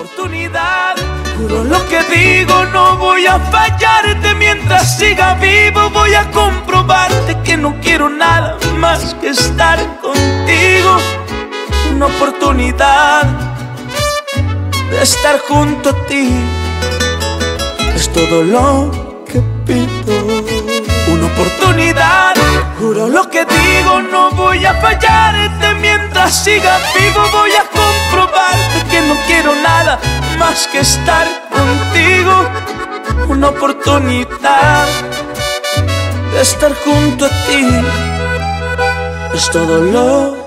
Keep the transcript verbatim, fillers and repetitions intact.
oportunidad. Juro lo que digo, no voy a fallarte. Mientras siga vivo voy a comprobarte que no quiero nada más que estar contigo. Una oportunidad de estar junto a ti es todo lo que pido. Una oportunidad, juro lo que digo, no voy a fallarte. Mientras siga vivo voy a comprobarte que no quiero nada más que estar contigo. Una oportunidad de estar junto a ti es todo lo